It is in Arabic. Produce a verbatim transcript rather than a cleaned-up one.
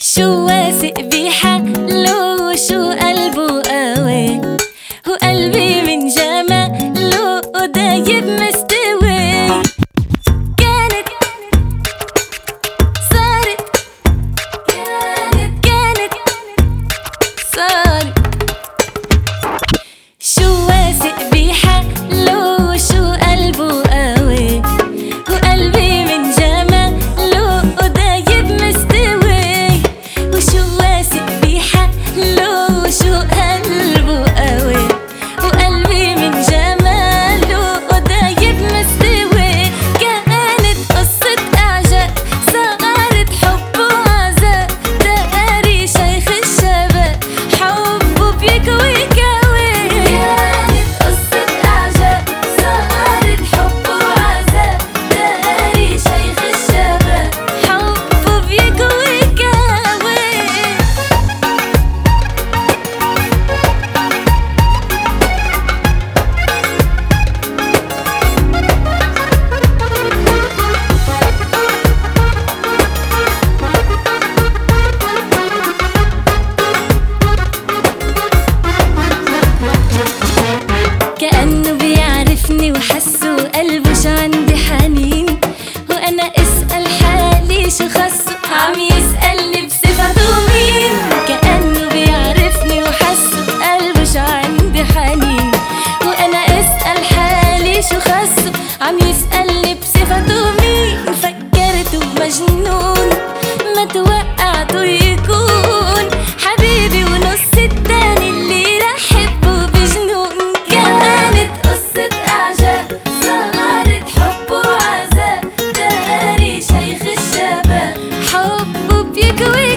شو واثق بحاله وشو قلبه قوي، وقلبي من جماله دايب مستوي. كانت صارت كانت كانت صارت. شو واثق بحاله وشو قلبه قوي، وقلبي من جماله دايب مستوي. وشو واثق بحاله وشو قلبه قوي، وقلبي من جماله دايب مستوي. كانت قصة إعجاب صارت حب وعذاب، داري شيخ الشباب حبه بيكوي كوي. كانت قصة إعجاب صارت حب وعذاب، داري شيخ الشباب حبه بيكوي كوي. كأنه بيعرفني وحسه وقلبه شو عندي حنين، وأنا اسأل حالي شو خصه عم يسألني بصفته مين. كأنه بيعرفني وحسه وقلبه شو عندي حنين، وأنا اسأل حالي شو خصه عم يسألني بصفته مين. فكرته مجنون ما توقعته يكون حبيبي ونص التاني اللي رح حبه بجنون. كانت قصة إعجاب صارت حب وعذاب، داري شيخ الشباب حبه بيكوي